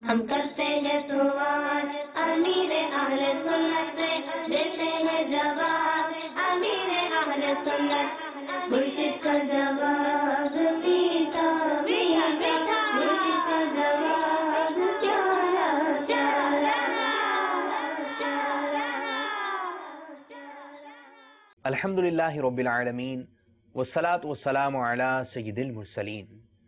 ہم کرتے ہیں سوال امیر اہل سنت دیتے ہیں جواب امیر اہل سنت مرشد کا جواب میٹھا میٹھا مرشد کا جواب پیارا پیارا. الحمدللہ رب العالمین والصلاة والسلام علی سید المرسلین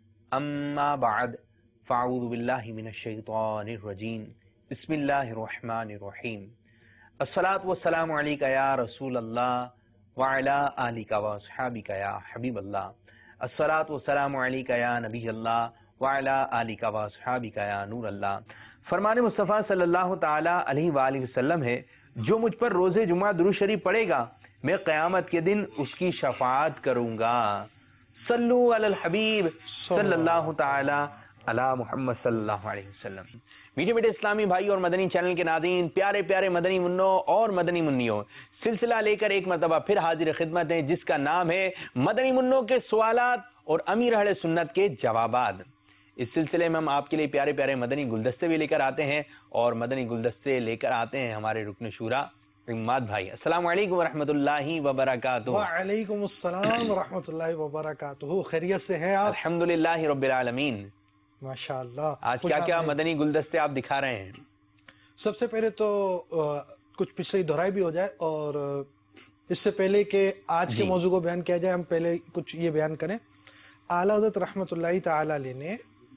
اما بعد فاعوذ باللہ من الشیطان الرجیم بسم اللہ الرحمن الرحیم الصلاة والسلام علیکہ یا رسول اللہ وعلی آلکہ واصحابکہ یا حبیب اللہ الصلاة والسلام علیکہ یا نبی اللہ وعلی آلکہ واصحابکہ یا نور اللہ. فرمان مصطفیٰ صلی اللہ تعالی علیہ وآلہ وسلم ہے جو مجھ پر روز جمعہ درود شریف پڑھے گا میں قیامت کے دن اس کی شفاعت کروں گا. صلو علی الحبیب صلی اللہ تعالی علی محمد صلی اللہ علیہ وسلم. میٹھے میٹھے اسلامی بھائی اور مدنی چینل کے ناظرین، پیارے پیارے مدنی منوں اور مدنی منیوں، سلسلہ لے کر ایک مرتبہ پھر حاضر خدمت ہیں جس کا نام ہے مدنی منوں کے سوالات اور امیر اہل سنت کے جوابات. اس سلسلے میں ہم آپ کے لیے پیارے پیارے مدنی گلدستے بھی لے کر آتے ہیں اور مدنی گلدستے لے کر آتے ہیں ہمارے رکن شورا عماد بھائی. السلام علیکم ورحمۃ اللہ وبرکاتہ. وعلیکم السلام ورحمۃ اللہ وبرکاتہ. خیریت سے ہیں آپ؟ الحمدللہ رب العالمین. ماشاء اللہ. آج کیا کیا مدنی گلدستے آپ دکھا رہے ہیں؟ سب سے پہلے تو کچھ پچھلی دہرائی بھی ہو جائے اور اس سے پہلے کہ آج کے موضوع کو بیان کیا جائے ہم پہلے کچھ یہ بیان کریں. اعلیٰ حضرت رحمۃ اللہ تعالی علیہ نے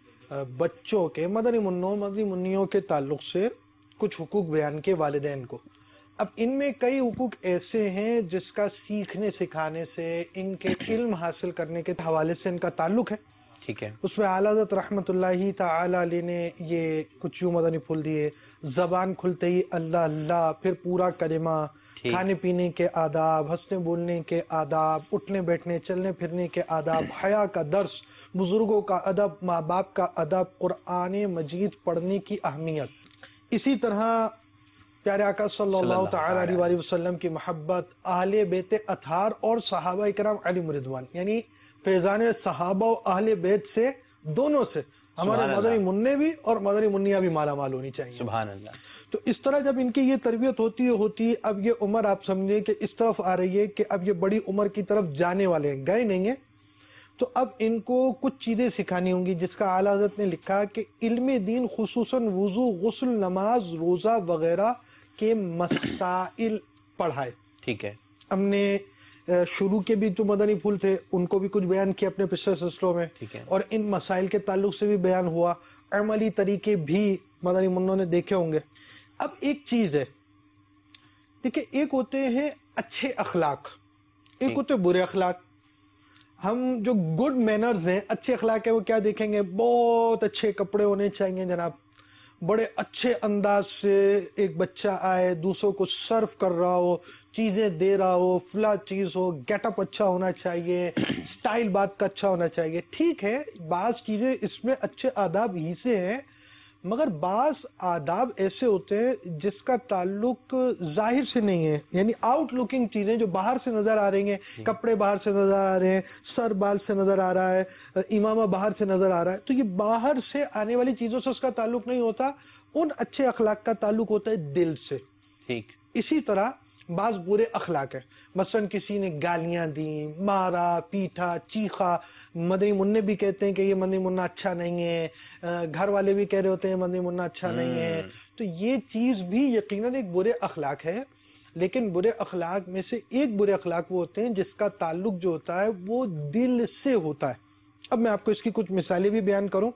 بچوں کے مدنی منوں مدنی منیوں کے تعلق سے کچھ حقوق بیان کے والدین کو. اب ان میں کئی حقوق ایسے ہیں جس کا سیکھنے سکھانے سے ان کے علم حاصل کرنے کے حوالے سے ان کا تعلق ہے. ٹھیک ہے. اس میں اعلیٰ حضرت رحمۃ اللہ تعالی علیہ نے یہ کچھ یوں مدنی پھول دیے. زبان کھلتے ہی اللہ اللہ، پھر پورا کلمہ، کھانے پینے کے آداب، ہنسنے بولنے کے آداب، اٹھنے بیٹھنے چلنے پھرنے کے آداب، حیا کا درس، بزرگوں کا ادب، ماں باپ کا ادب، قرآن مجید پڑھنے کی اہمیت. اسی طرح پیارے آقا صلی اللہ تعالی علیہ وآلہ وسلم کی محبت، اہل بیت اطہار اور صحابہ اکرام علیہم رضوان، یعنی فیضان صحابہ و اہل بیت سے دونوں سے ہمارے مدنی منع بھی اور مدنی منیاں بھی مالا مال ہونی چاہیے. سبحان اللہ. تو اس طرح جب ان کی یہ تربیت ہوتی اب یہ عمر آپ سمجھیں کہ اس طرف آ رہی ہے کہ اب یہ بڑی عمر کی طرف جانے والے ہیں، گئے نہیں ہیں، تو اب ان کو کچھ چیزیں سکھانی ہوں گی جس کا اعلیٰ حضرت نے لکھا کہ علم دین خصوصاً وضو، غسل، نماز، روزہ وغیرہ کے مسائل پڑھائے. ٹھیک ہے. ہم نے شروع کے بھی جو مدنی پھول تھے ان کو بھی کچھ بیان کیا اپنے پچھلے سلسلوں میں، اور ان مسائل کے تعلق سے بھی بیان ہوا. عملی طریقے بھی مدنی منوں نے دیکھے ہوں گے. اب ایک چیز ہے، دیکھیں، ایک ہوتے ہیں اچھے اخلاق، ایک ہوتے برے اخلاق. ہم جو گڈ مینرز ہیں، اچھے اخلاق ہیں، وہ کیا دیکھیں گے؟ بہت اچھے کپڑے ہونے چاہیے جناب، بڑے اچھے انداز سے ایک بچہ آئے دوسروں کو سرو کر رہا ہو، چیزیں دے رہا ہو، فلاں چیز ہو، گیٹ اپ اچھا ہونا چاہیے، سٹائل بات کا اچھا ہونا چاہیے. ٹھیک ہے، بعض چیزیں اس میں اچھے آداب ہی سے ہیں، مگر بعض آداب ایسے ہوتے ہیں جس کا تعلق ظاہر سے نہیں ہے، یعنی آؤٹ لکنگ چیزیں جو باہر سے نظر آ رہی ہیں، کپڑے باہر سے نظر آ رہے ہیں، سر بال سے نظر آ رہا ہے، امامہ باہر سے نظر آ رہا ہے، تو یہ باہر سے آنے والی چیزوں سے اس کا تعلق نہیں ہوتا. ان اچھے اخلاق کا تعلق ہوتا ہے دل سے. ٹھیک. اسی طرح بعض برے اخلاق ہیں، مثلا کسی نے گالیاں دی، مارا پیٹا چیخا. مدنی منع بھی کہتے ہیں کہ یہ مدنی منع اچھا نہیں ہے، گھر والے بھی کہہ رہے ہوتے ہیں مدنی منع اچھا نہیں ہے. تو یہ چیز بھی یقیناً ایک برے اخلاق ہے، لیکن برے اخلاق میں سے ایک برے اخلاق وہ ہوتے ہیں جس کا تعلق جو ہوتا ہے وہ دل سے ہوتا ہے. اب میں آپ کو اس کی کچھ مثالیں بھی بیان کروں.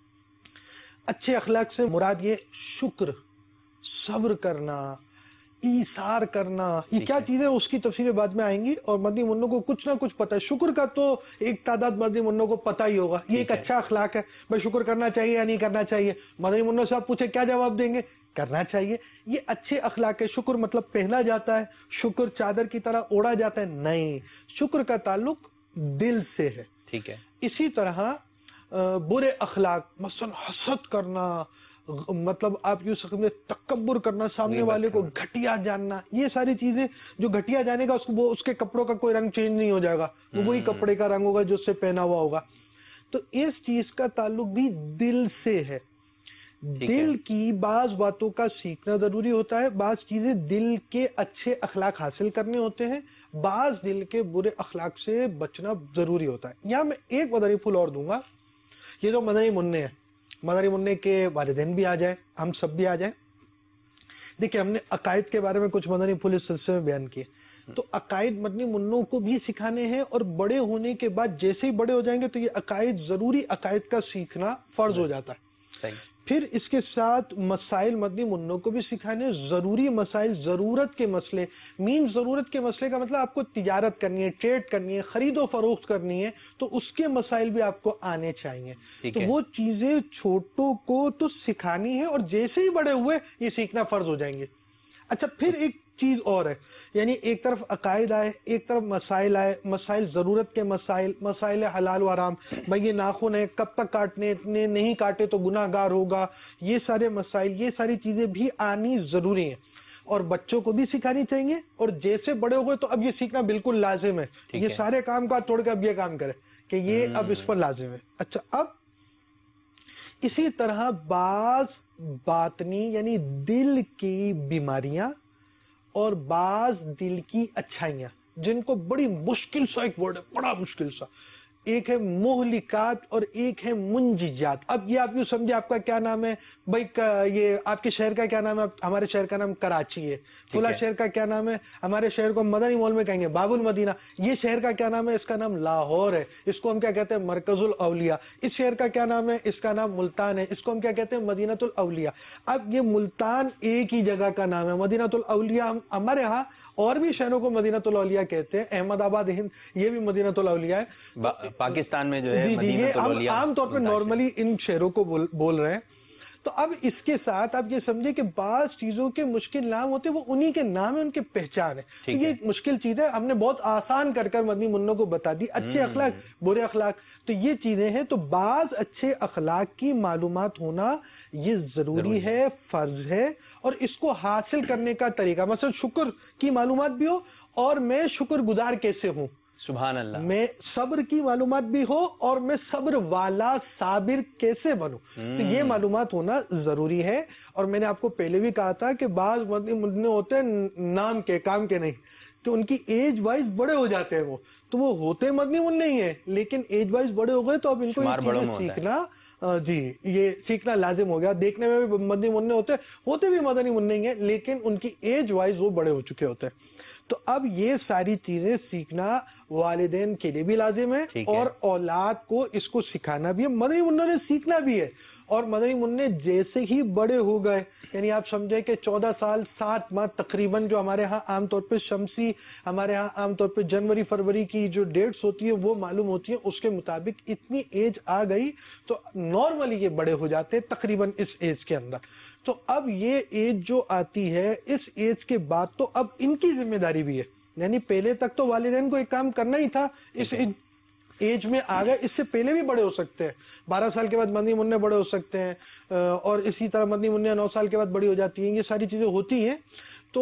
اچھے اخلاق سے مراد یہ شکر، صبر کرنا، ایثار کرنا. یہ کیا چیزیں اس کی تفصیلیں بعد میں آئیں گی، اور مدنی منوں کو کچھ نہ کچھ پتہ ہے. شکر کا تو ایک تعداد مدنی منوں کو پتہ ہی ہوگا، یہ ایک اچھا اخلاق ہے. بھائی شکر کرنا چاہیے یا نہیں کرنا چاہیے؟ مدنی منوں سے آپ پوچھیں کیا جواب دیں گے؟ کرنا چاہیے. یہ اچھے اخلاق ہے. شکر مطلب پہنا جاتا ہے، شکر چادر کی طرح اوڑھا جاتا ہے؟ نہیں، شکر کا تعلق دل سے ہے. ٹھیک ہے. اسی طرح برے اخلاق، مثلا حسد کرنا، مطلب آپ یوں سمجھیں تکبر کرنا، سامنے والے کو گھٹیا جاننا. یہ ساری چیزیں جو گھٹیا جانے گا اس کے کپڑوں کا کوئی رنگ چینج نہیں ہو جائے گا، وہ وہی کپڑے کا رنگ ہوگا جو اس سے پہنا ہوا ہوگا. تو اس چیز کا تعلق بھی دل سے ہے. دل کی بعض باتوں کا سیکھنا ضروری ہوتا ہے، بعض چیزیں دل کے اچھے اخلاق حاصل کرنے ہوتے ہیں، بعض دل کے برے اخلاق سے بچنا ضروری ہوتا ہے۔ یہاں میں ایک مدنی پھول اور دوں گا، یہ جو مدنی منع ہے، مدنی منع کے والدین بھی آ جائیں، ہم سب بھی آ جائیں۔ دیکھیں، ہم نے عقائد کے بارے میں کچھ مدنی پھول اس سلسلے میں بیان کیے، تو عقائد مدنی منوں کو بھی سکھانے ہیں، اور بڑے ہونے کے بعد جیسے ہی بڑے ہو جائیں گے تو یہ عقائد ضروری عقائد کا سیکھنا فرض ہو جاتا ہے۔ پھر اس کے ساتھ مسائل مدنی منوں کو بھی سکھانے، ضروری مسائل، ضرورت کے مسئلے، ضرورت کے مسئلے کا مطلب آپ کو تجارت کرنی ہے، ٹریڈ کرنی ہے، خرید و فروخت کرنی ہے، تو اس کے مسائل بھی آپ کو آنے چاہیے۔ تو وہ چیزیں چھوٹوں کو تو سکھانی ہے، اور جیسے ہی بڑے ہوئے یہ سیکھنا فرض ہو جائیں گے۔ اچھا، پھر ایک چیز اور ہے، یعنی ایک طرف عقائد آئے، ایک طرف مسائل آئے، مسائل ضرورت کے مسائل، مسائل حلال و حرام، بھائی یہ ناخن ہے کب تک کاٹنے، اتنے نہیں کاٹے تو گناہ گار ہوگا، یہ سارے مسائل، یہ ساری چیزیں بھی آنی ضروری ہیں، اور بچوں کو بھی سکھانی چاہیے، اور جیسے بڑے ہو گئے تو اب یہ سیکھنا بالکل لازم ہے، یہ سارے کام کا چھوڑ کے اب یہ کام کرے کہ یہ اب اس پر لازم ہے۔ اچھا، اب اسی طرح بعض باطنی یعنی دل کی بیماریاں اور بعض دل کی اچھائیاں، جن کو بڑی مشکل سا ایک ورڈ ہے، بڑا مشکل سا، ایک ہے مہلکات اور ایک ہے منجیات۔ اب یہ آپ یوں سمجھے، آپ کا کیا نام ہے بھائی، یہ آپ کے شہر کا کیا نام ہے؟ ہمارے شہر کا نام کراچی ہے، فلاں شہر کا کیا نام ہے؟ ہمارے شہر کو مدنی مال میں کہیں گے باب المدینہ۔ یہ شہر کا کیا نام ہے؟ اس کا نام لاہور ہے، اس کو ہم کیا کہتے ہیں؟ مرکز الاولیاء۔ اس شہر کا کیا نام ہے؟ اس کا نام ملتان ہے، اس کو ہم کیا کہتے ہیں؟ مدینۃ الاولیاء۔ اب یہ ملتان ایک ہی جگہ کا نام ہے، مدینۃ الاولیاء ہمارے ہاں اور بھی شہروں کو مدینۃ الاولیاء کہتے ہیں، احمد آباد ہند یہ بھی مدینۃ الاولیاء ہے، پاکستان میں جو ہے یہ عام طور پہ نارملی ان شہروں کو بول رہے ہیں۔ تو اب اس کے ساتھ آپ یہ سمجھے کہ بعض چیزوں کے مشکل نام ہوتے ہیں، وہ انہی کے نام ہے، ان کی پہچان ہے۔ یہ ایک مشکل چیز ہے، ہم نے بہت آسان کر مدنی منوں کو بتا دی، اچھے اخلاق برے اخلاق، تو یہ چیزیں ہیں۔ تو بعض اچھے اخلاق کی معلومات ہونا یہ ضروری ہے، فرض ہے، اور اس کو حاصل کرنے کا طریقہ، مثلا شکر کی معلومات بھی ہو، اور میں شکر گزار کیسے ہوں، سبحان اللہ، میں صبر کی معلومات بھی ہو، اور میں صبر والا صابر کیسے بنوں، تو یہ معلومات ہونا ضروری ہے۔ اور میں نے آپ کو پہلے بھی کہا تھا کہ بعض مدنی منع ہوتے ہیں نام کے، کام کے نہیں، تو ان کی ایج وائز بڑے ہو جاتے ہیں، وہ تو وہ ہوتے مدنی منع نہیں ہے، لیکن ایج وائز بڑے ہو گئے تو اب ان کو سیکھنا، جی یہ سیکھنا لازم ہو گیا۔ دیکھنے میں بھی مدنی منع ہوتے بھی مدنی منع نہیں ہیں، لیکن ان کی ایج وائز وہ بڑے ہو چکے ہوتے ہیں۔ تو اب یہ ساری چیزیں سیکھنا والدین کے لیے بھی لازم ہے، اور اولاد کو اس کو سکھانا بھی ہے، مدنی منع نے سیکھنا بھی ہے۔ اور مدنی منع جیسے ہی بڑے ہو گئے، یعنی آپ سمجھیں کہ 14 سال 7 ماہ تقریباً، جو ہمارے ہاں عام طور پہ شمسی، ہمارے ہاں عام طور پہ جنوری فروری کی جو ڈیٹس ہوتی ہیں وہ معلوم ہوتی ہیں، اس کے مطابق اتنی ایج آ گئی تو نارملی یہ بڑے ہو جاتے ہیں تقریباً اس ایج کے اندر۔ تو اب یہ ایج جو آتی ہے، اس ایج کے بعد تو اب ان کی ذمہ داری بھی ہے، یعنی پہلے تک تو والدین کو ایک کام کرنا ہی تھا، اس ایج میں آ گئے، اس سے پہلے بھی بڑے ہو سکتے ہیں، 12 سال کے بعد مدنی منع بڑے ہو سکتے ہیں، اور اسی طرح مدنی منع 9 سال کے بعد بڑی ہو جاتی ہیں، یہ ساری چیزیں ہوتی ہیں۔ تو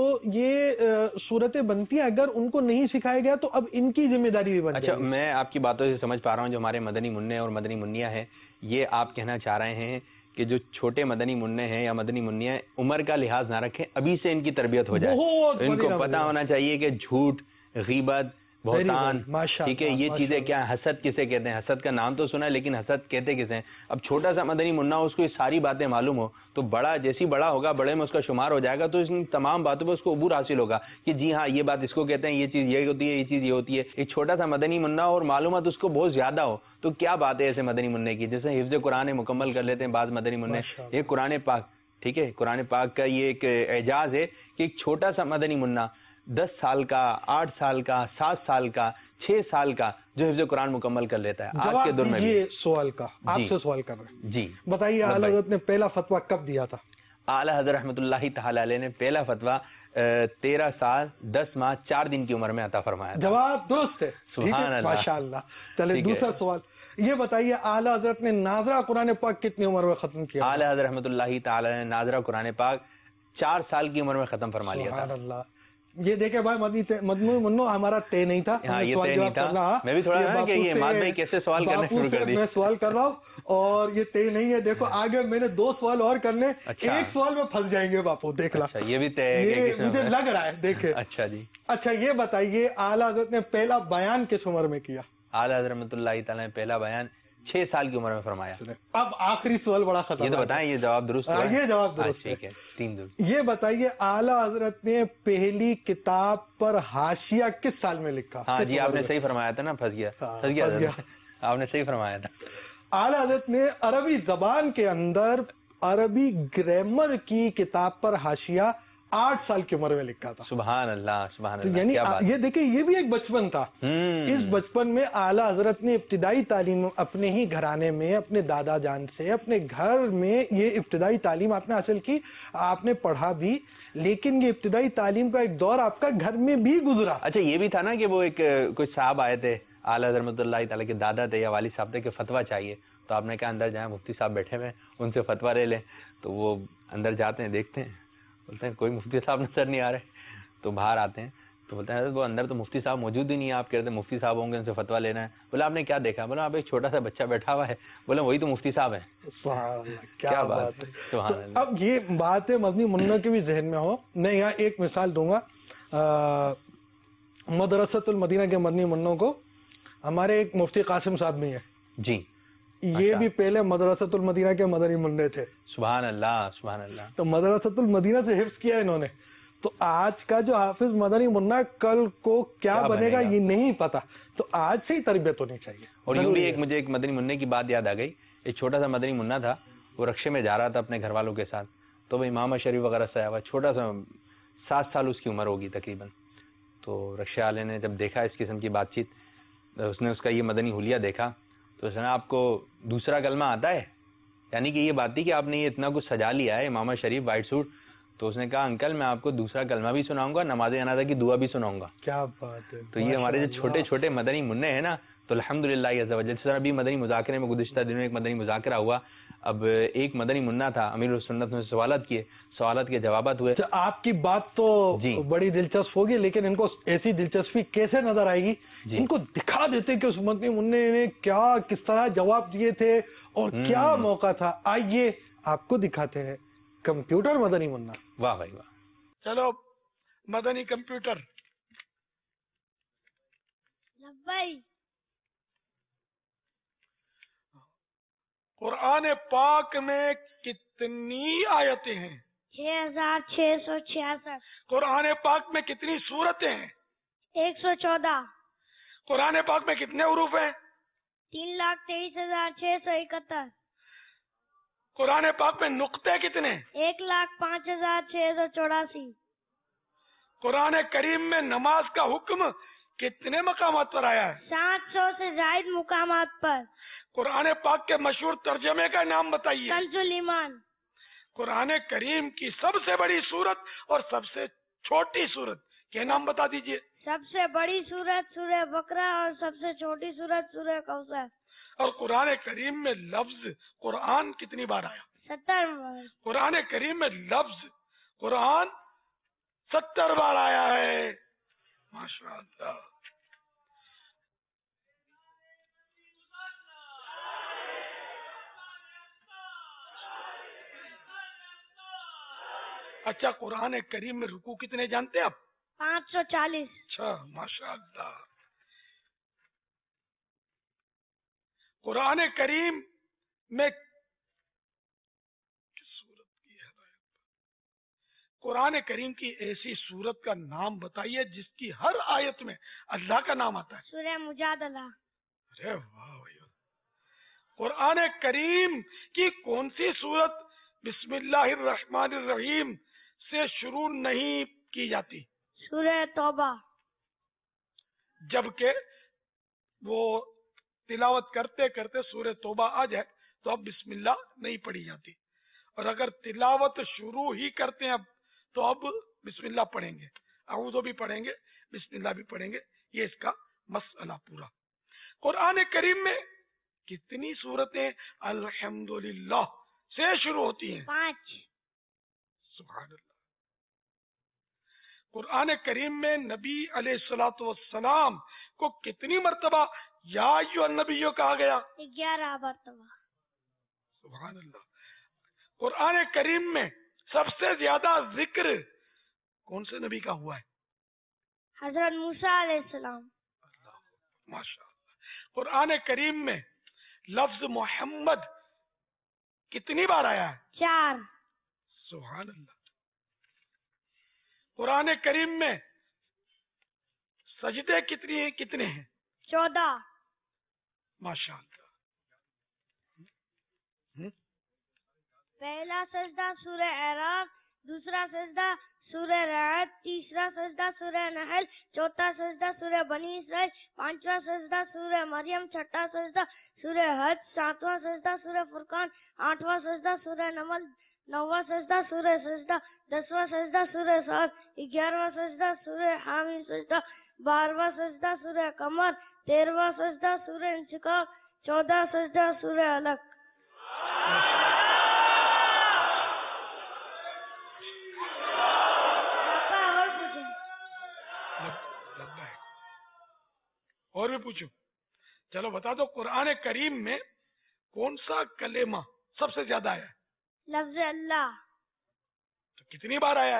یہ صورتیں بنتی ہیں، اگر ان کو نہیں سکھایا گیا تو اب ان کی ذمہ داری بھی بن جائے گی۔ اچھا، میں آپ کی باتوں سے سمجھ پا رہا ہوں، جو ہمارے مدنی منع اور مدنی منیا ہیں، یہ آپ کہنا چاہ رہے ہیں کہ جو چھوٹے مدنی منع ہیں یا مدنی منیا عمر کا لحاظ نہ رکھیں، ابھی سے ان کی تربیت ہو جائے، ان کو پتہ ہونا چاہیے کہ جھوٹ، غیبت، بہتان، ٹھیک ہے، یہ چیزیں کیا ہیں، حسد کسے کہتے ہیں، حسد کا نام تو سنا ہے لیکن حسد کہتے کسے ہیں۔ اب چھوٹا سا مدنی منع اس کو یہ ساری باتیں معلوم ہو تو بڑا جیسی بڑا ہوگا، بڑے میں اس کا شمار ہو جائے گا، تو ان تمام باتوں پہ اس کو عبور حاصل ہوگا کہ جی ہاں یہ بات اس کو کہتے ہیں، یہ چیز یہ ہوتی ہے، یہ چیز یہ ہوتی ہے۔ ایک چھوٹا سا مدنی منع اور معلومات اس کو بہت زیادہ ہو تو کیا بات ہے ایسے مدنی منع کی، جیسے حفظ قرآن مکمل کر لیتے ہیں بعض مدنی منع، یہ قرآن پاک، ٹھیک ہے، قرآن پاک کا یہ ایک اعجاز ہے کہ ایک چھوٹا سا مدنی منع 10 سال کا، 8 سال کا، 7 سال کا، 6 سال کا جو حفظ قرآن مکمل کر لیتا ہے۔ آج کے دور میں یہ سوال کا آپ سے سوال کر رہے ہیں، جی بتائیے اعلیٰ حضرت نے پہلا فتویٰ کب دیا تھا؟ اعلیٰ حضرت رحمۃ اللہ تعالی علیہ نے پہلا فتویٰ 13 سال 10 ماہ 4 دن کی عمر میں عطا فرمایا۔ جواب درست ہے، سبحان اللہ، ماشاء اللہ۔ چلے دوسرا سوال یہ بتائیے، اعلیٰ حضرت نے ناظرہ قرآن پاک کتنی عمر میں ختم کیا؟ اعلیٰ حضرت رحمۃ اللہ تعالی نے ناظرہ قرآن پاک 4 سال کی عمر میں ختم فرما لیا تھا۔ سبحان اللہ، یہ دیکھیں بھائی مدنی منو ہمارا طے نہیں تھا. ہاں یہ طے نہیں تھا. میں بھی تھوڑا نا کہ یہ اماد بھائی کیسے سوال کرنا شروع کر دی. میں سوال کر رہا ہوں اور یہ طے نہیں ہے. دیکھو آگے میں نے 2 سوال اور کرنے, ایک سوال میں پھنس جائیں گے باپو, دیکھ لا. یہ بھی طے ہے مجھے لگ رہا ہے. دیکھیں اچھا جی. اچھا یہ بتائیے اعلیٰ حضرت نے پہلا بیان کس عمر میں کیا؟ اعلیٰ حضرت رحمۃ اللہ تعالیٰ نے پہلا بیان 6 سال کی عمر میں فرمایا. اب آخری سوال بڑا خطرناک. یہ تو بتائیں, یہ جواب درست ہے. یہ جواب درست ہے. ٹھیک ہے, 3 درست. یہ بتائیے اعلیٰ حضرت نے پہلی کتاب پر حاشیہ کس سال میں لکھا؟ ہاں جی آپ نے صحیح فرمایا تھا نا. پھنس گیا. آپ نے صحیح فرمایا تھا. اعلیٰ حضرت نے عربی زبان کے اندر عربی گرامر کی کتاب پر حاشیہ 8 سال کی عمر میں لکھا تھا. سبحان اللہ سبحان اللہ. یعنی یہ دیکھیں یہ بھی ایک بچپن تھا. اس بچپن میں اعلیٰ حضرت نے ابتدائی تعلیم اپنے ہی گھرانے میں, اپنے دادا جان سے, اپنے گھر میں یہ ابتدائی تعلیم آپ نے حاصل کی, آپ نے پڑھا بھی, لیکن یہ ابتدائی تعلیم کا ایک دور آپ کا گھر میں بھی گزرا. اچھا یہ بھی تھا نا کہ وہ ایک کچھ صاحب آئے تھے, اعلیٰ حضرت رحمۃ اللہ تعالیٰ کے دادا تھے یا والد صاحب تھے, کہ فتویٰ چاہیے. تو آپ نے کہا اندر جائیں, مفتی صاحب بیٹھے ہوئے, ان سے فتویٰ لے لیں. تو وہ اندر جاتے ہیں, دیکھتے ہیں, بولتے ہیں کوئی مفتی صاحب نظر نہیں آ رہے. تو باہر آتے ہیں تو بولتے ہیں وہ اندر تو مفتی صاحب موجود ہی نہیں ہے. آپ کہتے ہیں مفتی صاحب ہوں گے, ان سے فتویٰ لینا ہے. بولا آپ نے کیا دیکھا؟ بولا آپ ایک چھوٹا سا بچہ بیٹھا ہوا ہے. بولا وہی تو مفتی صاحب ہیں. کیا بات ہے. اب یہ بات ہے مدنی منہ کے بھی ذہن میں ہو. میں یہاں ایک مثال دوں گا. مدرسۃ المدینہ کے مدنی منوں کو ہمارے ایک مفتی قاسم صاحب بھی ہیں جی. یہ بھی پہلے مدرسۃ المدینہ کے مدنی منع تھے. سبحان اللہ سبحان اللہ. تو مدرسۃ المدینہ سے حفظ کیا انہوں نے. تو آج کا جو حافظ مدنی منع کل کو کیا بنے گا یہ نہیں پتا. تو آج سے ہی تربیت ہونی چاہیے. اور یوں بھی مجھے ایک مدنی منع کی بات یاد آ گئی. ایک چھوٹا سا مدنی منع تھا, وہ رکشے میں جا رہا تھا اپنے گھر والوں کے ساتھ. تو وہ امام شریف وغیرہ سے آیا ہوا, چھوٹا سا 7 سال اس کی عمر ہوگی تقریباً. تو رکشے والے نے جب دیکھا اس قسم کی بات چیت, اس نے اس کا یہ مدنی حلیہ دیکھا, تو اس نے آپ کو دوسرا کلمہ آتا ہے؟ یعنی کہ یہ بات تھی کہ آپ نے یہ اتنا کچھ سجا لیا ہے, امام شریف وائٹ سوٹ. تو اس نے کہا انکل میں آپ کو دوسرا کلمہ بھی سناؤں گا, نماز جنازہ کی دعا بھی سناؤں گا. کیا بات ہے. تو یہ ہمارے جو چھوٹے چھوٹے مدنی منع ہیں نا, تو الحمدللہ عز و جل. جس طرح ابھی مدنی مذاکرے میں گزشتہ دنوں ایک مدنی مذاکرہ ہوا. اب ایک مدنی منع تھا, امیر السنت نے سوالات کیے, سوالات کے جوابات ہوئے. آپ کی بات تو بڑی دلچسپ ہوگی, لیکن ان کو ایسی دلچسپی کیسے نظر آئے گی؟ ان کو دکھا دیتے کہ اس مدنی منع نے کیا کس طرح جواب دیے تھے اور کیا موقع تھا. آئیے آپ کو دکھاتے ہیں کمپیوٹر مدنی منع. واہ بھائی واہ. چلو مدنی کمپیوٹر. قرآن پاک میں کتنی آیتیں ہیں؟ 6666. قرآن پاک میں کتنی سورتیں ہیں؟ 114. قرآن پاک میں کتنے حروف ہیں؟ 3,23,671. قرآن پاک میں نقطے کتنے؟ 1,05,684. قرآن کریم میں نماز کا حکم کتنے مقامات پر آیا ہے؟ 700 سے زائد مقامات پر. قرآن پاک کے مشہور ترجمے کا نام بتائیے. کنز الایمان. قرآن کریم کی سب سے بڑی سورت اور سب سے چھوٹی سورت کے نام بتا دیجئے. سب سے بڑی سورت سورہ بقرہ اور سب سے چھوٹی سورت سورہ کوثر. اور قرآن کریم میں لفظ قرآن کتنی بار آیا؟ 70 بار. قرآن کریم میں لفظ قرآن 70 بار آیا ہے. ماشاء اللہ. اچھا قرآن کریم میں رکوع کتنے جانتے ہیں آپ؟ 540. اچھا ماشاء اللہ. قرآن کریم میں قرآن کریم کی ایسی سورت کا نام بتائیے جس کی ہر آیت میں اللہ کا نام آتا ہے. سورہ مجادلہ. ارے واہ. قرآن کریم کی کون سی سورت بسم اللہ الرحمن الرحیم سے شروع نہیں کی جاتی؟ سورہ توبہ. جبکہ وہ تلاوت کرتے کرتے سورہ توبہ آ جائے تو اب بسم اللہ نہیں پڑھی جاتی, اور اگر تلاوت شروع ہی کرتے ہیں اب تو اب بسم اللہ پڑھیں گے, اعوذ بھی پڑھیں گے, بسم اللہ بھی پڑھیں گے. یہ اس کا مسئلہ پورا. قرآن کریم میں کتنی سورتیں الحمدللہ سے شروع ہوتی ہیں؟ 5. سبحان اللہ. قرآن کریم میں نبی علیہ الصلوۃ والسلام کو کتنی مرتبہ یا ایھا النبیو کہا گیا؟ 11 مرتبہ. سبحان اللہ. قرآن کریم میں سب سے زیادہ ذکر کون سے نبی کا ہوا ہے؟ حضرت موسیٰ علیہ السلام. ماشاء اللہ. قرآن کریم میں لفظ محمد کتنی بار آیا ہے؟ 4. سبحان اللہ. قرآن کریم میں سجدے کتنے ہیں؟ 14. ماشاء اللہ. پہلا سجدہ سورہ اعراف، دوسرا سجدہ سورہ رعد، تیسرا سجدہ سورہ نحل، چوتھا سجدہ سورہ بنی اسرائیل، پانچواں سجدہ سورہ مریم، چھٹا سجدہ سورہ حج، ساتواں سجدہ سورہ فرقان، آٹھواں سجدہ سورہ نمل، نواں سجدہ سورہ سجدہ، 10واں سجدہ سورہ صاد، 11واں سجدہ سورہ حامیم سجدہ، 12واں سجدہ سورہ قمر، 13واں سجدہ سورہ انشقاق، 14واں سجدہ سورہ علق. اور بھی پوچھو. چلو بتا دو قرآن کریم میں کون سا کلمہ سب سے زیادہ آیا ہے؟ لفظ اللہ. تو کتنی بار آیا ہے؟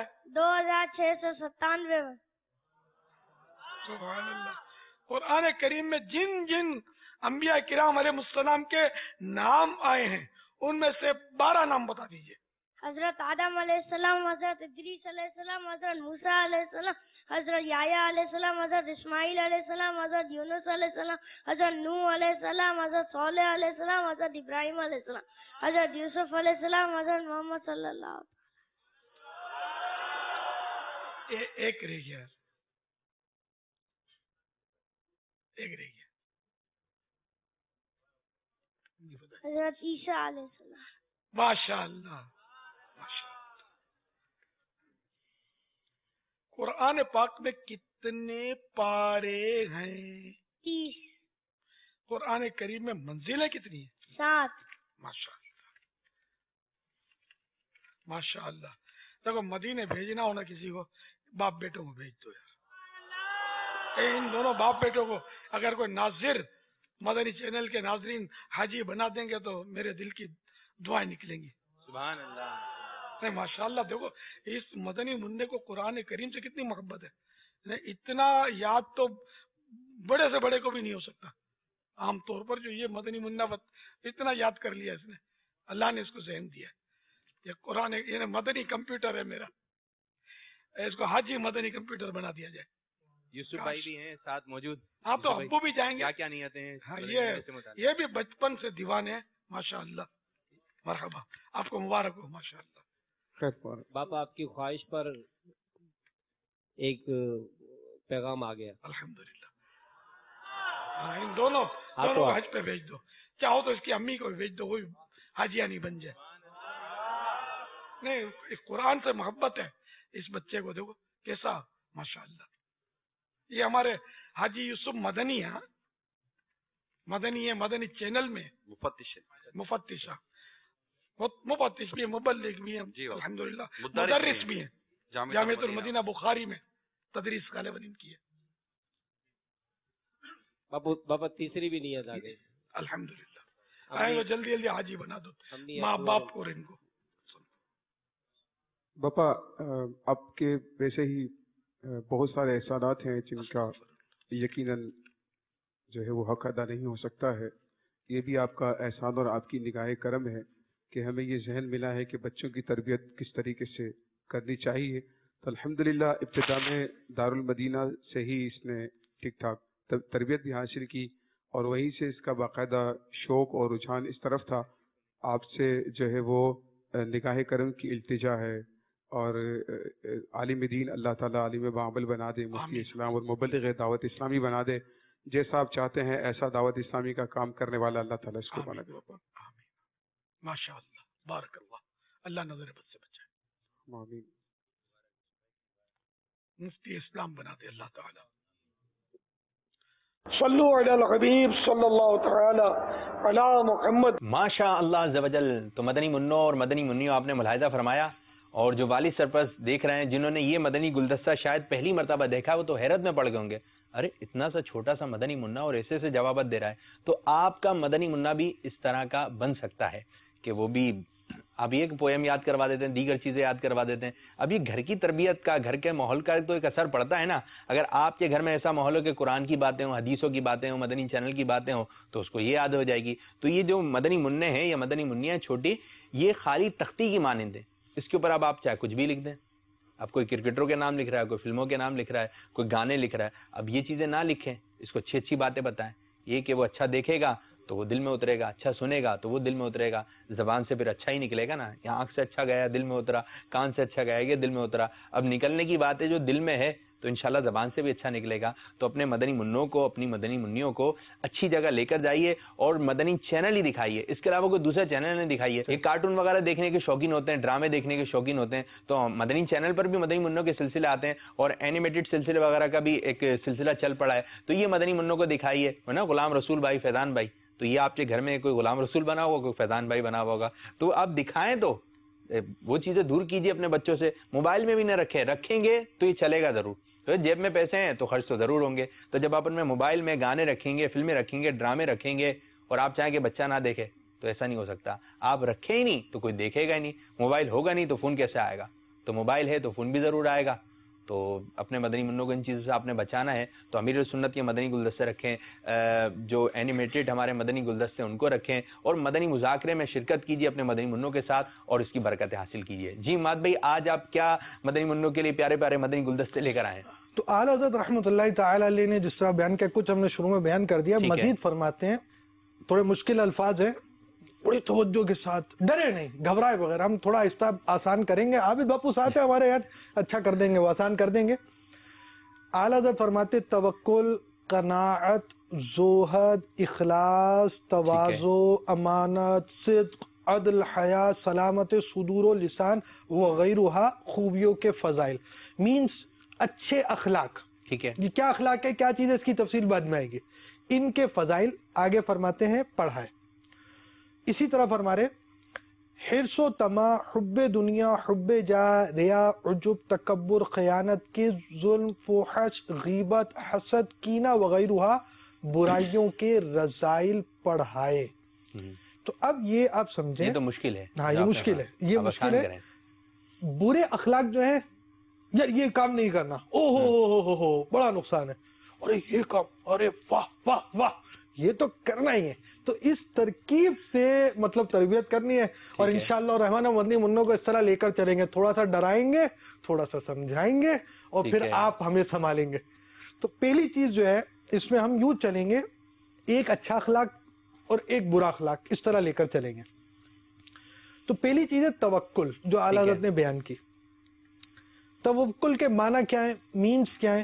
2697. سبحان اللہ. قرآن کریم میں جن جن انبیاء کرام علیہ السلام کے نام آئے ہیں ان میں سے 12 نام بتا دیجئے. حضرت آدم علیہ السلام، حضرت ادریس علیہ السلام، حضرت موسیٰ علیہ السلام، حضرت یحییٰ علیہ السلام، حضرت اسماعیل علیہ السلام، حضرت یونس علیہ السلام، حضرت نوح علیہ السلام، حضرت صالح علیہ السلام، حضرت ابراہیم علیہ السلام، حضرت یوسف علیہ السلام، حضرت محمد صلی اللہ علیہ وسلم. ایک رہ گیا. حضرت عیسیٰ علیہ السلام. ماشاء اللہ. قرآن پاک میں کتنے پارے ہیں؟ 30. قرآن کریم میں منزلیں کتنی ہیں؟ 7. ماشاء اللہ. ماشاء اللہ. دیکھو مدینے بھیجنا ہونا کسی کو، باپ بیٹوں کو بھیج دو یار. ان دونوں باپ بیٹوں کو اگر کوئی ناظر مدنی چینل کے ناظرین حاجی بنا دیں گے تو میرے دل کی دعائیں نکلیں گی. سبحان اللہ. نہیں ماشاء اللہ. دیکھو اس مدنی منڈے کو قرآن کریم سے کتنی محبت ہے. اتنا یاد تو بڑے سے بڑے کو بھی نہیں ہو سکتا. عام طور پر جو یہ مدنی منڈا اتنا یاد کر لیا اس نے، اللہ نے اس کو ذہن دیا. یہ قرآن یہ مدنی کمپیوٹر ہے میرا، اس کو حاجی مدنی کمپیوٹر بنا دیا جائے. یوسف بھائی بھی ہیں ساتھ موجود. آپ تو ابو بھی جائیں گے. کیا نیتیں ہیں؟ ہاں یہ بھی بچپن سے دیوانے ہیں. ماشاء اللہ. مرحبا. آپ کو مبارک ہو. ماشاء اللہ. باپا آپ کی خواہش پر ایک پیغام آ گیا. الحمدللہ. ان دونوں حج پہ بھیج دو. چاہو تو اس کی امی کو بھی بھیج دو، وہ بھی حاجیہ نہیں بن جائے. نہیں اس قرآن سے محبت ہے اس بچے کو. دیکھو کیسا ماشاء اللہ. یہ ہمارے حاجی یوسف مدنی ہے. مدنی ہے، مدنی چینل میں مفتش مفتش بھی ہے، مبلغ بھی ہیں، الحمدللہ مدرس بھی ہیں. جامعۃ المدینہ بخاری میں تدریس غالباً ان کی ہے. بابا تیسری بھی نیت آ گئی. الحمدللہ. آئے وہ جلدی جلدی حاجی بنا دو ماں باپ کو اور ان کو. باپا آپ کے ویسے ہی بہت سارے احسانات ہیں جن کا یقیناً جو ہے وہ حق ادا نہیں ہو سکتا ہے. یہ بھی آپ کا احسان اور آپ کی نگاہ کرم ہے کہ ہمیں یہ ذہن ملا ہے کہ بچوں کی تربیت کس طریقے سے کرنی چاہیے. تو الحمدللہ ابتدا میں دارالمدینہ سے ہی اس نے ٹھیک ٹھاک تربیت بھی حاصل کی اور وہیں سے اس کا باقاعدہ شوق اور رجحان اس طرف تھا. آپ سے جو ہے وہ نگاہ کرم کی التجا ہے اور عالم دین اللہ تعالیٰ عالم بعمل بنا دے، مفتی اسلام اور مبلغ دعوت اسلامی بنا دے. جیسا آپ چاہتے ہیں ایسا دعوت اسلامی کا کام کرنے والا اللہ تعالیٰ اس کو بنا دے. باپا ماشاء اللہ. بارک اللہ. اللہ نظر بد سے بچائے. آمین. مفتی اسلام بنا دے اللہ تعالیٰ. صلو علی الحبیب صلی اللہ تعالی علی محمد. ماشاء اللہ عز و جل. تو مدنی منوں اور مدنی منیوں آپ نے ملاحظہ فرمایا اور جو والد سرپرست دیکھ رہے ہیں جنہوں نے یہ مدنی گلدستہ شاید پہلی مرتبہ دیکھا وہ تو حیرت میں پڑ گئے ہوں گے، ارے اتنا سا چھوٹا سا مدنی منا اور ایسے سے جوابات دے رہا ہے. تو آپ کا مدنی منا بھی اس طرح کا بن سکتا ہے کہ وہ بھی آپ ایک پویم یاد کروا دیتے ہیں، دیگر چیزیں یاد کروا دیتے ہیں. اب یہ گھر کی تربیت کا، گھر کے ماحول کا تو ایک اثر پڑتا ہے نا. اگر آپ کے گھر میں ایسا ماحول ہو کہ قرآن کی باتیں ہوں، حدیثوں کی باتیں ہوں، مدنی چینل کی باتیں ہوں، تو اس کو یہ یاد ہو جائے گی. تو یہ جو مدنی منع ہیں یا مدنی منیاں چھوٹی، یہ خالی تختی کی مانند ہے. اس کے اوپر آپ چاہے کچھ بھی لکھ دیں. اب کوئی کرکٹروں کے نام لکھ رہا ہے، کوئی فلموں کے نام لکھ رہا ہے، کوئی گانے لکھ رہا ہے. اب یہ چیزیں نہ لکھیں، اس کو اچھی اچھی باتیں بتائیں. یہ کہ وہ اچھا دیکھے گا تو وہ دل میں اترے گا، اچھا سنے گا تو وہ دل میں اترے گا. زبان سے پھر اچھا ہی نکلے گا نا. یہاں آنکھ سے اچھا گیا دل میں اترا، کان سے اچھا گیا یہ دل میں اترا. اب نکلنے کی بات ہے جو دل میں ہے تو انشاءاللہ زبان سے بھی اچھا نکلے گا. تو اپنے مدنی منوں کو، اپنی مدنی منیوں کو اچھی جگہ لے کر جائیے اور مدنی چینل ہی دکھائیے. اس کے علاوہ کوئی دوسرا چینل نہیں دکھائیے. یہ کارٹون وغیرہ دیکھنے کے شوقین ہوتے ہیں، ڈرامے دیکھنے کے شوقین ہوتے ہیں، تو مدنی چینل پر بھی مدنی منوں کے سلسلے آتے ہیں اور اینیمیٹڈ سلسلے وغیرہ کا بھی ایک سلسلہ چل پڑا ہے. تو یہ مدنی منوں کو دکھائیے نا. غلام رسول بھائی، فیضان بھائی، تو یہ آپ کے گھر میں کوئی غلام رسول بنا ہوگا، کوئی فیضان بھائی بنا ہوگا، تو آپ دکھائیں. تو وہ چیزیں دور کیجیے اپنے بچوں سے. موبائل میں بھی نہ رکھیں گے تو یہ چلے گا ضرور. تو جیب میں پیسے ہیں تو خرچ تو ضرور ہوں گے. تو جب آپ ان میں موبائل میں گانے رکھیں گے، فلمیں رکھیں گے، ڈرامے رکھیں گے اور آپ چاہیں کہ بچہ نہ دیکھے تو ایسا نہیں ہو سکتا. آپ رکھیں ہی نہیں تو کوئی دیکھے گا ہی نہیں. موبائل ہوگا نہیں تو فون کیسے آئے گا؟ تو موبائل ہے تو فون بھی ضرور آئے گا. تو اپنے مدنی منوں کو ان چیزوں سے آپ نے بچانا ہے. تو امیر سنت کے مدنی گلدستے رکھیں، جو اینیمیٹڈ ہمارے مدنی گلدستے ان کو رکھیں اور مدنی مذاکرے میں شرکت کیجیے اپنے مدنی منوں کے ساتھ اور اس کی برکتیں حاصل کیجیے. جی ماد بھائی، آج آپ کیا مدنی منوں کے لیے پیارے پیارے مدنی گلدستے لے کر آئے ہیں؟ تو اعلیٰ حضرت رحمۃ اللہ تعالی علیہ نے جس طرح بیان کیا، کچھ ہم نے شروع میں بیان کر دیا، مزید فرماتے ہیں. تھوڑے مشکل الفاظ ہیں، بڑی توجہ کے ساتھ، ڈرے نہیں، گھبرائے بغیر. ہم تھوڑا آہستہ آسان کریں گے. عابد باپو ساتھ ہیں ہمارے یار، اچھا کر دیں گے، وہ آسان کر دیں گے. اعلیٰ حضرت فرماتے توکل، قناعت، زہد، اخلاص، تواضع، امانت، صدق، عدل، حیا، سلامت صدور و لسان وغیرہ خوبیوں کے فضائل. مینس اچھے اخلاق. ٹھیک ہے، یہ کیا اخلاق ہے، کیا چیز ہے، اس کی تفصیل بعد میں آئے گی. ان کے فضائل آگے فرماتے ہیں پڑھائے. اسی طرح فرما رہے حرص و طمع، حب دنیا، حب جاہ، ریا، عجب، تکبر، خیانت، کذب، ظلم، فحش، غیبت، حسد، کینہ وغیرہ برائیوں کے رذائل پڑھائے. تو اب یہ آپ سمجھیں، یہ تو مشکل ہے. ہاں یہ مشکل ہے، یہ مشکل ہے. برے اخلاق جو ہیں، یار یہ کام نہیں کرنا، او ہو بڑا نقصان ہے، ارے یہ کام، ارے واہ واہ واہ یہ تو کرنا ہی ہے. تو اس ترکیب سے مطلب تربیت کرنی ہے. اور انشاءاللہ الرحمن مدنی منوں کو اس طرح لے کر چلیں گے، تھوڑا سا ڈرائیں گے، تھوڑا سا سمجھائیں گے اور پھر آپ ہمیں سنبھالیں گے. تو پہلی چیز جو ہے اس میں ہم یوں چلیں گے، ایک اچھا اخلاق اور ایک برا اخلاق، اس طرح لے کر چلیں گے. تو پہلی چیز ہے توکل، جو اعلیٰ حضرت نے بیان کی. توکل کے معنی کیا ہے، مینز کیا ہے؟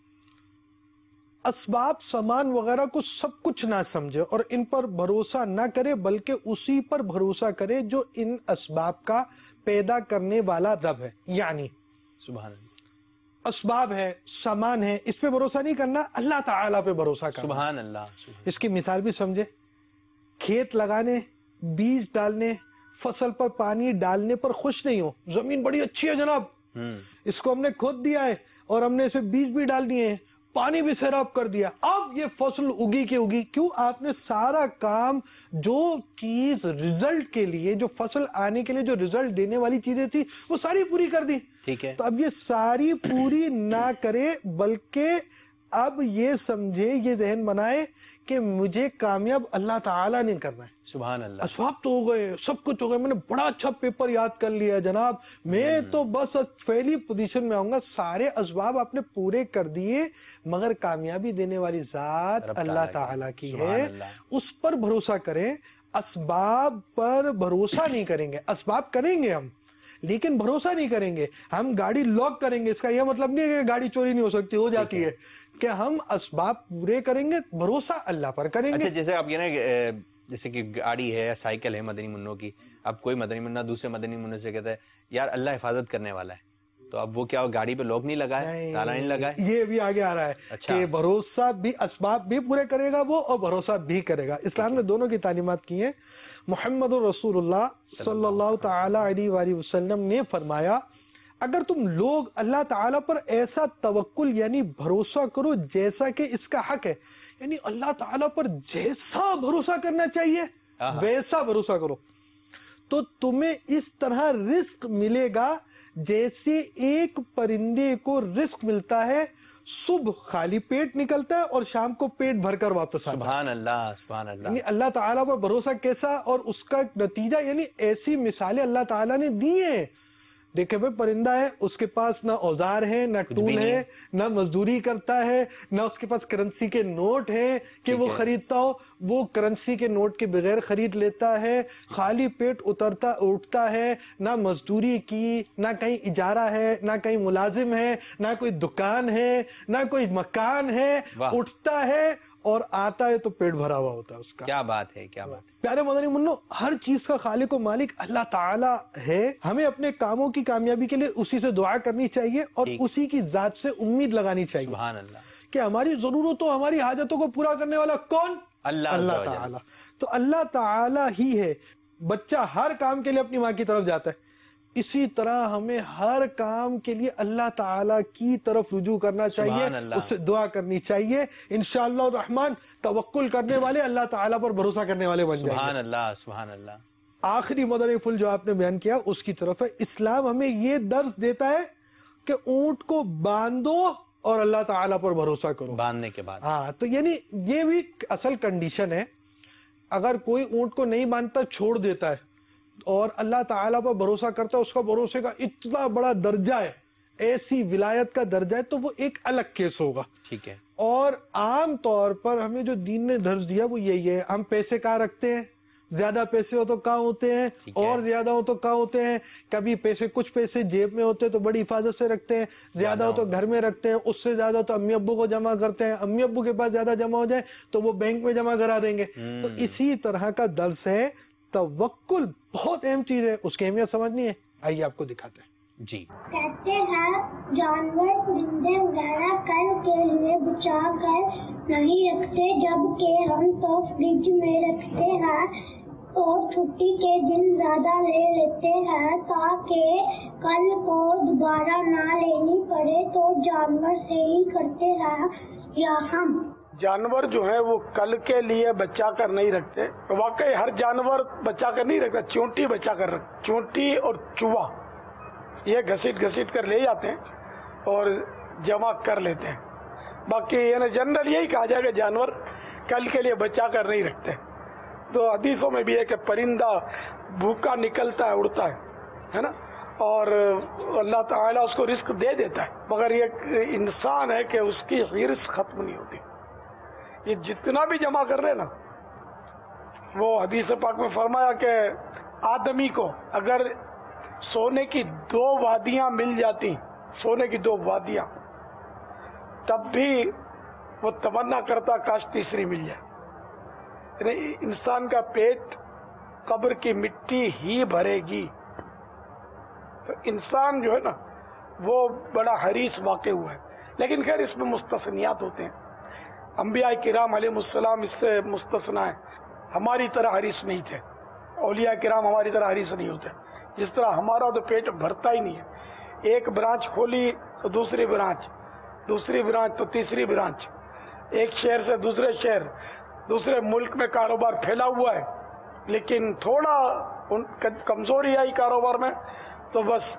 اسباب سامان وغیرہ کو سب کچھ نہ سمجھے اور ان پر بھروسہ نہ کرے، بلکہ اسی پر بھروسہ کرے جو ان اسباب کا پیدا کرنے والا رب ہے. یعنی سبحان اللہ، اسباب ہے، سامان ہے، اس پہ بھروسہ نہیں کرنا، اللہ تعالیٰ پہ بھروسہ کرنا. سبحان اللہ. اس کی مثال بھی سمجھے. کھیت لگانے، بیج ڈالنے، فصل پر پانی ڈالنے پر خوش نہیں ہو، زمین بڑی اچھی ہے جناب، اس کو ہم نے کھود دیا ہے اور ہم نے اسے بیج بھی ڈال دیے ہیں، پانی بھی سیراب کر دیا، اب یہ فصل اگی کی اگی. کیوں؟ آپ نے سارا کام، جو چیز ریزلٹ کے لیے، جو فصل آنے کے لیے جو ریزلٹ دینے والی چیزیں تھی وہ ساری پوری کر دی. ٹھیک ہے. تو اب یہ ساری پوری نہ کرے، بلکہ اب یہ سمجھے، یہ ذہن بنائے کہ مجھے کامیاب اللہ تعالیٰ نے کرنا ہے. سبحان اللہ. اسباب تو ہو گئے، سب کچھ ہو گئے، میں نے بڑا اچھا پیپر یاد کر لیا جناب، میں تو بس پہلی پوزیشن میں آؤں گا. سارے اسباب آپ نے پورے کر دیے، مگر کامیابی دینے والی ذات اللہ تعالیٰ کی ہے. اس پر بھروسہ کریں، اسباب پر بھروسہ نہیں کریں گے. اسباب کریں گے ہم، لیکن بھروسہ نہیں کریں گے. ہم گاڑی لاک کریں گے، اس کا یہ مطلب نہیں ہے کہ گاڑی چوری نہیں ہو سکتی، ہو جاتی ہے. کہ ہم اسباب پورے کریں گے، بھروسہ اللہ پر کریں گے. جیسے آپ یہ نا، جیسے کہ گاڑی ہے یا سائیکل ہے مدنی منوں کی، اب کوئی مدنی منا دوسرے مدنی منوں سے کہتا ہے یار اللہ حفاظت کرنے والا ہے، تو اب وہ کیا گاڑی پہ لوک نہیں لگا ہے، تالا نہیں لگا ہے. یہ بھی آگے آ رہا ہے کہ بھروسہ بھی، اسباب بھی پورے کرے گا وہ اور بھروسہ بھی کرے گا. اسلام نے دونوں کی تعلیمات کی ہیں. محمد رسول اللہ صلی اللہ تعالی علیہ وآلہ وسلم نے فرمایا اگر تم لوگ اللہ تعالیٰ پر ایسا توکل یعنی بھروسہ کرو جیسا کہ اس کا حق ہے، یعنی اللہ تعالیٰ پر جیسا بھروسہ کرنا چاہیے ویسا بھروسہ کرو، تو تمہیں اس طرح رزق ملے گا جیسے ایک پرندے کو رزق ملتا ہے، صبح خالی پیٹ نکلتا ہے اور شام کو پیٹ بھر کر واپس آتا ہے۔ سبحان اللہ، سبحان اللہ۔ یعنی اللہ تعالیٰ پر بھروسہ کیسا اور اس کا نتیجہ، یعنی ایسی مثالیں اللہ تعالیٰ نے دی ہیں۔ دیکھیں بھائی پرندہ ہے، اس کے پاس نہ اوزار ہے، نہ ٹول ہے، نہ مزدوری کرتا ہے، نہ اس کے پاس کرنسی کے نوٹ ہیں کہ وہ خریدتا ہو، وہ کرنسی کے نوٹ کے بغیر خرید لیتا ہے، خالی پیٹ اترتا اٹھتا ہے، نہ مزدوری کی، نہ کہیں اجارہ ہے، نہ کہیں ملازم ہے، نہ کوئی دکان ہے، نہ کوئی مکان ہے، اٹھتا ہے اور آتا ہے تو پیٹ بھرا ہوا ہوتا ہے اس کا۔ کیا بات ہے، کیا بات ہے۔ پیارے مدنی منو، ہر چیز کا خالق و مالک اللہ تعالیٰ ہے، ہمیں اپنے کاموں کی کامیابی کے لیے اسی سے دعا کرنی چاہیے اور اسی کی ذات سے امید لگانی چاہیے۔ سبحان اللہ۔ کہ ہماری ضرورتوں ہماری حاجتوں کو پورا کرنے والا کون؟ اللہ تعالیٰ۔ تو اللہ تعالیٰ ہی ہے۔ بچہ ہر کام کے لیے اپنی ماں کی طرف جاتا ہے، اسی طرح ہمیں ہر کام کے لیے اللہ تعالیٰ کی طرف رجوع کرنا چاہیے، اس سے دعا کرنی چاہیے۔ انشاءاللہ الرحمن توکل کرنے والے اللہ تعالیٰ پر بھروسہ کرنے والے بن جائیں گے۔ سبحان اللہ، سبحان اللہ۔ آخری مدنی پھول جو آپ نے بیان کیا اس کی طرف ہے۔ اسلام ہمیں یہ درس دیتا ہے کہ اونٹ کو باندھو اور اللہ تعالیٰ پر بھروسہ کرو باندھنے کے بعد۔ ہاں، تو یعنی یہ بھی اصل کنڈیشن ہے۔ اگر کوئی اونٹ کو نہیں باندھتا چھوڑ دیتا ہے اور اللہ تعالیٰ پر بھروسہ کرتا ہے، اس کا بھروسے کا اتنا بڑا درجہ ہے، ایسی ولایت کا درجہ ہے، تو وہ ایک الگ کیس ہوگا۔ ٹھیک ہے۔ اور عام طور پر ہمیں جو دین نے درس دیا وہ یہی ہے، ہم پیسے کہاں رکھتے ہیں، زیادہ پیسے ہو تو کہاں ہوتے ہیں، اور زیادہ ہو تو کہاں ہوتے ہیں، کبھی کچھ پیسے جیب میں ہوتے ہیں تو بڑی حفاظت سے رکھتے ہیں، زیادہ ہو تو گھر میں رکھتے ہیں، اس سے زیادہ تو امی ابو کو جمع کرتے ہیں، امی ابو کے پاس زیادہ جمع ہو جائے تو وہ بینک میں جمع کرا دیں گے۔ تو اسی طرح کا درس ہے، توکل بہت اہم چیز ہے، اس کی اہمیت سمجھنی ہے۔ آئیے آپ کو دکھاتے ہیں۔ جی، کہتے ہیں جانور پرندے وغیرہ کل کے لیے بچا کر نہیں رکھتے، جبکہ ہم تو فریج میں رکھتے ہیں اور چھٹی کے دن زیادہ لے لیتے ہیں تاکہ کل کو دوبارہ نہ لینی پڑے۔ تو جانور سے ہی کرتے ہیں یا ہم؟ جانور جو ہے وہ کل کے لیے بچا کر نہیں رکھتے، واقعی ہر جانور بچا کر نہیں رکھتا، چونٹی بچا کر رکھتے، چونٹی اور چوہا یہ گھسیٹ کر لے جاتے ہیں اور جمع کر لیتے ہیں۔ باقی یعنی جنرل یہی کہا جائے کہ جانور کل کے لیے بچا کر نہیں رکھتے۔ تو حدیثوں میں بھی ہے کہ پرندہ بھوکا نکلتا ہے، اڑتا ہے نا، اور اللہ تعالیٰ اس کو رزق دے دیتا ہے، مگر یہ انسان ہے کہ اس کی حرص ختم نہیں ہوتی۔ یہ جتنا بھی جمع کر لے نا، وہ حدیث پاک میں فرمایا کہ آدمی کو اگر سونے کی 2 وادیاں مل جاتی، سونے کی 2 وادیاں، تب بھی وہ تمنا کرتا کاش تیسری مل جائے۔ یعنی انسان کا پیٹ قبر کی مٹی ہی بھرے گی۔ تو انسان جو ہے نا وہ بڑا حریص واقع ہوا ہے، لیکن خیر اس میں مستثنیات ہوتے ہیں۔ انبیاء کرام علیہ السلام اس سے مستثنا ہیں، ہماری طرح حریص نہیں تھے، اولیاء کرام ہماری طرح حریص نہیں ہوتے۔ جس طرح ہمارا تو پیٹ بھرتا ہی نہیں ہے، ایک برانچ کھولی تو دوسری برانچ، دوسری برانچ تو تیسری برانچ، ایک شہر سے دوسرے شہر، دوسرے ملک میں کاروبار پھیلا ہوا ہے، لیکن تھوڑا کمزوری آئی کاروبار میں تو بس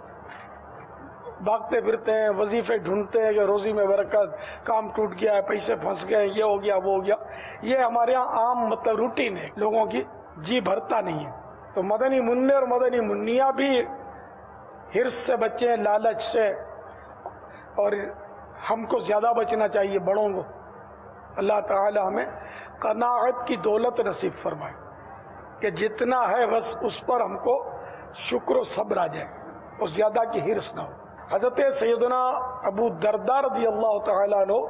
بھاگتے پھرتے ہیں، وظیفے ڈھونڈتے ہیں کہ روزی میں برکت، کام ٹوٹ گیا ہے، پیسے پھنس گئے، یہ ہو گیا وہ ہو گیا۔ یہ ہمارے ہاں عام مطلب روٹین ہے لوگوں کی، جی بھرتا نہیں ہے۔ تو مدنی منع اور مدنی منیا بھی حرص سے بچے، لالچ سے، اور ہم کو زیادہ بچنا چاہیے بڑوں کو۔ اللہ تعالی ہمیں قناعت کی دولت نصیب فرمائے کہ جتنا ہے بس اس پر ہم کو شکر و صبر آ جائے اور زیادہ کی حرص نہ ہو۔ حضرت سیدنا ابو درداء رضی اللہ تعالیٰ عنہ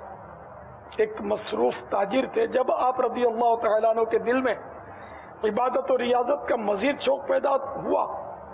ایک مصروف تاجر تھے۔ جب آپ رضی اللہ تعالیٰ عنہ کے دل میں عبادت اور ریاضت کا مزید شوق پیدا ہوا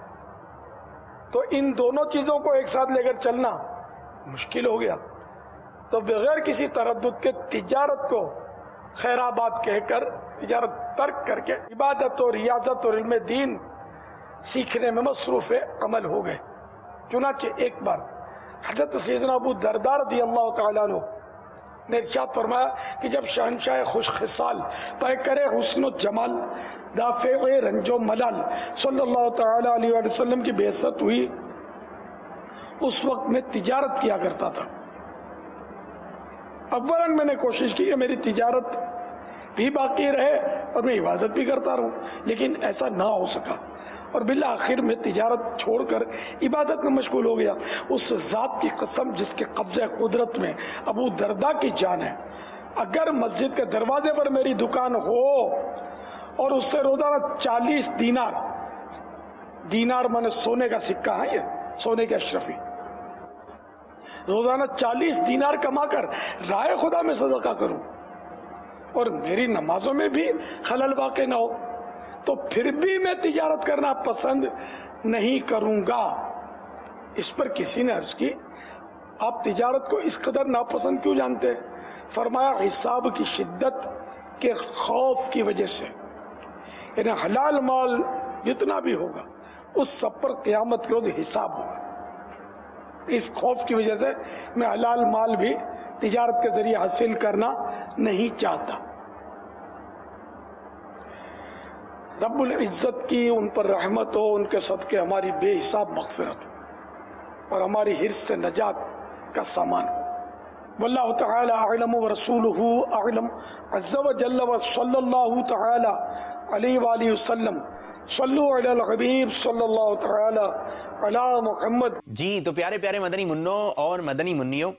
تو ان دونوں چیزوں کو ایک ساتھ لے کر چلنا مشکل ہو گیا، تو بغیر کسی تردد کے تجارت کو खैराबाद कहकर तिजारत तर्क करके इबादत और रियाजत और इल्म दीन सीखने में मसरूफ अमल हो गए। चुनाचे एक बार हजरत सैयदना अबू दरदा रज़ियल्लाहु तआला अन्हु ने इरशाद फरमाया कि जब शहनशाह खुश खिसाल पैकर हुस्न जमाल दाफ़े रंजो मलाल सल्लल्लाहु तआला अलैहि वसल्लम की बेइज्जत हुई, उस वक्त मैं तिजारत किया करता था। अव्वलन मैंने कोशिश की कि मेरी तिजारत भी बाकी रहे और मैं इबादत भी करता रहूं, लेकिन ऐसा ना हो सका और बिल्ला आखिर में तिजारत छोड़कर इबादत में मशगूल हो गया। उस जात की कसम जिसके कब्जे कुदरत में अबू दरदा की जान है, अगर मस्जिद के दरवाजे पर मेरी दुकान हो और उससे रोजाना 40 दीनार, दीनार माने सोने का सिक्का है, ये सोने के अशरफी, रोजाना 40 दीनार कमाकर राय खुदा में सदका करूं और मेरी नमाजों में भी खलल वाक़ न हो, तो फिर भी मैं तिजारत करना पसंद नहीं करूंगा। इस पर किसी ने अर्ज की, आप तिजारत को इस कदर नापसंद क्यों जानते हैं? फरमाया, हिसाब की शिद्दत के खौफ की वजह से, यानी हलाल माल जितना भी होगा उस सब पर क़यामत के रोज़ हिसाब होगा। इस खौफ की वजह से मैं हलाल माल भी तिजारत के जरिए हासिल करना नहीं चाहता। रब्बुल इज्जत की उन पर रहमत हो, उनके सदके हमारी बेहिसाब मग़फ़िरत हो और हमारी हिर्स से नजात का सामान हो। वल्लाहु तआला अअलम व रसूलुहु अअलम अज़्ज़ा व जल्ल व सल्लल्लाहु तआला अलैहि व आलिहि वसल्लम सल्लु अलल हबीब सल्लल्लाहु तआला अला मुहम्मद। जी, तो प्यारे प्यारे मदनी मुन्नों और मदनी मुन्नियों,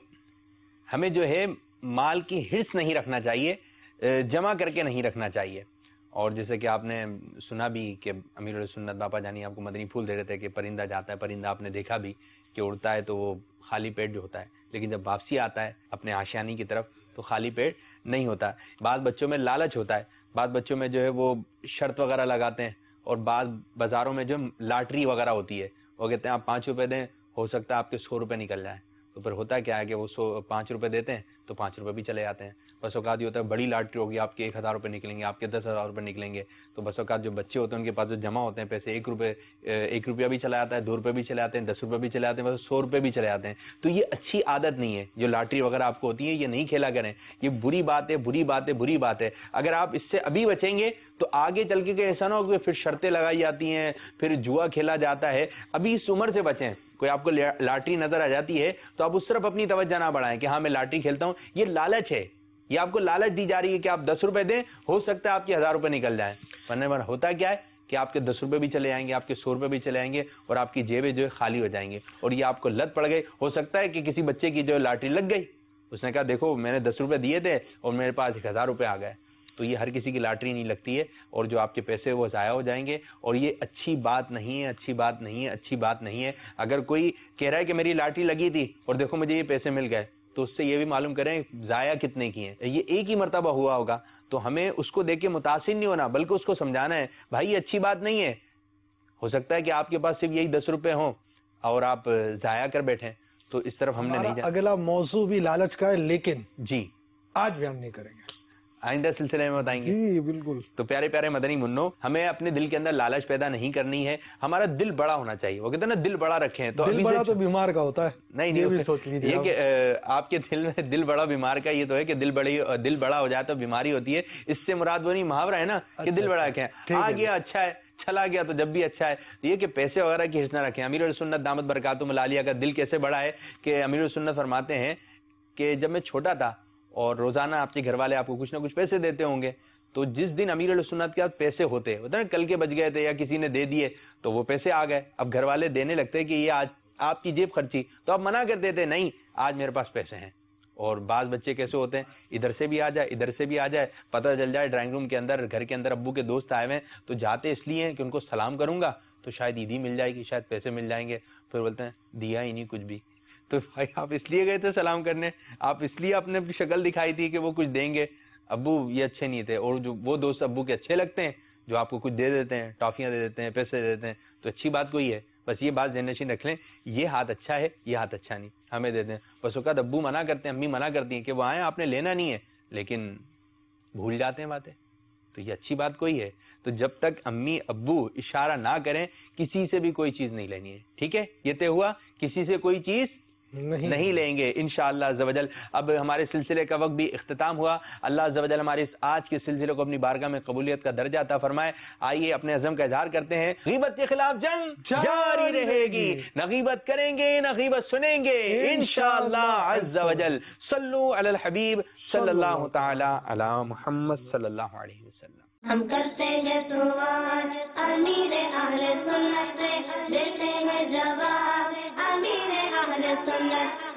हमें जो है माल की हिर्स नहीं रखना चाहिए, जमा करके नहीं रखना चाहिए। और जैसे कि आपने सुना भी कि अमीरुल सुन्नत बापा जानी आपको मदनी फूल दे रहे थे कि परिंदा जाता है, परिंदा आपने देखा भी कि उड़ता है तो वो खाली पेट जो होता है, लेकिन जब वापसी आता है अपने आशियानी की तरफ तो खाली पेट नहीं होता। बाद बच्चों में लालच होता है, बाद बच्चों में जो है वो शर्त वगैरह लगाते हैं और बाद बाजारों में जो लॉटरी वगैरह होती है, वो कहते हैं आप 5 रुपए दें, हो सकता है आपके 100 रुपए निकल जाए। तो फिर होता क्या है कि वो 5 रुपए देते हैं तो 5 रुपए भी चले जाते हैं। बस औकात ये होता है बड़ी लॉटरी होगी, आपके 1000 रुपए निकलेंगे, आपके 10,000 रुपए निकलेंगे, तो बस औकात जो बच्चे होते हैं उनके पास जो जमा होते हैं पैसे 1 रुपया भी चला जाता है, 2 रुपए भी चले जाते हैं, 10 रुपए भी चले जाते हैं, बस 100 रुपए भी चले जाते हैं। तो ये अच्छी आदत नहीं है, जो लॉटरी वगैरह आपको होती है ये नहीं खेला करें, ये बुरी बात है, बुरी बात है, बुरी बात है। अगर आप इससे अभी बचेंगे तो आगे चल के ऐसा ना हो कि फिर शर्तें लगाई जाती हैं, फिर जुआ खेला जाता है। अभी इस उम्र से बचें। कोई आपको लॉटरी नजर आ जाती है तो आप उस तरफ अपनी तवज्जो ना बढ़ाएं कि हाँ मैं लॉटरी खेलता हूं, ये लालच है, ये आपको लालच दी जा रही है कि आप 10 रुपए दें, हो सकता है आपके 1000 रुपए निकल जाए। वरना होता क्या है कि आपके 10 रुपए भी चले जाएंगे, आपके 100 रुपए भी चले जाएंगे और आपकी जेबें जो है खाली हो जाएंगी और ये आपको लत पड़ गई। हो सकता है कि किसी बच्चे की जो लॉटरी लग गई, उसने कहा देखो मैंने 10 रुपए दिए थे और मेरे पास 1000 रुपए आ गए। तो ये हर किसी की लॉटरी नहीं लगती है और जो आपके पैसे वो ज़ाया हो जाएंगे और ये अच्छी बात नहीं है, अच्छी बात नहीं है, अच्छी बात नहीं है। अगर कोई कह रहा है कि मेरी लॉटरी लगी थी और देखो मुझे ये पैसे मिल गए, तो उससे ये भी मालूम करें ज़ाया कितने की हैं। ये एक ही मरतबा हुआ होगा, तो हमें उसको देख के मुतासिर नहीं होना, बल्कि उसको समझाना है भाई ये अच्छी बात नहीं है। हो सकता है कि आपके पास सिर्फ यही 10 रुपए हों और आप ज़ाया कर बैठें, तो इस तरफ हमने नहीं जाना। अगला मौजू भी लालच का है, लेकिन जी आज बयान नहीं करेंगे, आइंदा सिलसिले में बताएंगे। जी बिल्कुल। तो प्यारे प्यारे मदनी मुन्नो, हमें अपने दिल के अंदर लालच पैदा नहीं करनी है, हमारा दिल बड़ा होना चाहिए। वो कहते हैं ना दिल बड़ा रखें, तो दिल बड़ा तो बीमार का होता है। नहीं ये भी सोच लीजिए, ये कि आपके दिल में दिल बड़ा बीमार का ये तो है कि दिल बड़ा हो जाए तो बीमारी होती है। इससे मुराद वो नहीं, मुहावरा है ना कि दिल बड़ा रखें, आ गया अच्छा है, चला गया तो जब भी अच्छा है। ये कि पैसे वगैरह की हिर्स ना रखें। अमीरुल सुन्नत दामत बरकातुहुम आलिया का दिल कैसे बड़ा है कि अमीरुल सुन्नत फरमाते हैं कि जब मैं छोटा था और रोजाना आपके घर वाले आपको कुछ ना कुछ पैसे देते होंगे, तो जिस दिन अमीरुल सुन्नत के पास पैसे होते ना, कल के बच गए थे या किसी ने दे दिए तो वो पैसे आ गए, अब घर वाले देने लगते कि ये आज आपकी जेब खर्ची, तो आप मना कर देते नहीं आज मेरे पास पैसे हैं। और बाज बच्चे कैसे होते हैं, इधर से भी आ जाए इधर से भी आ जाए, पता चल जाए ड्राइंग रूम के अंदर घर के अंदर अब्बू के दोस्त आए हुए हैं, तो जाते इसलिए हैं कि उनको सलाम करूंगा तो शायद ईदी मिल जाएगी, शायद पैसे मिल जाएंगे। फिर बोलते हैं दिया ही नहीं कुछ भी। तो भाई आप इसलिए गए थे सलाम करने, आप इसलिए आपने शक्ल दिखाई थी कि वो कुछ देंगे, अब्बू ये अच्छे नहीं थे। और जो वो दोस्त अब्बू के अच्छे लगते हैं जो आपको कुछ दे देते हैं, टॉफियां दे देते हैं, पैसे दे देते हैं, तो अच्छी बात कोई है। बस ये बात जनरेशन रख लें, ये हाथ अच्छा है, ये हाथ अच्छा नहीं, हमें दे दें। बस औकात अब्बू मना करते हैं, अम्मी मना करती हैं कि वो आए आपने लेना नहीं है, लेकिन بھول جاتے ہیں باتیں. تو یہ اچھی بات کوئی ہے. تو جب تک امی ابو اشارہ نہ کریں کسی سے بھی کوئی چیز نہیں لینی ہے. ٹھیک ہے, یہ طے ہوا, کسی سے کوئی چیز نہیں لیں گے انشاءاللہ عز و جل. اب ہمارے سلسلے کا وقت بھی اختتام ہوا. اللہ عز و جل ہمارے اس آج کے سلسلے کو اپنی بارگاہ میں قبولیت کا درجہ عطا فرمائے. آئیے اپنے عزم کا اظہار کرتے ہیں. غیبت کے خلاف جنگ جاری رہے گی, نہ غیبت کریں گے نہ غیبت سنیں گے انشاءاللہ عز و جل. صلو علی الحبیب صلی اللہ تعالی علی محمد صلی اللہ علیہ وسلم. ہم کرتے ہیں سوال امیر اہل سنت سے, دیتے ہیں جواب امیر اہل سنت.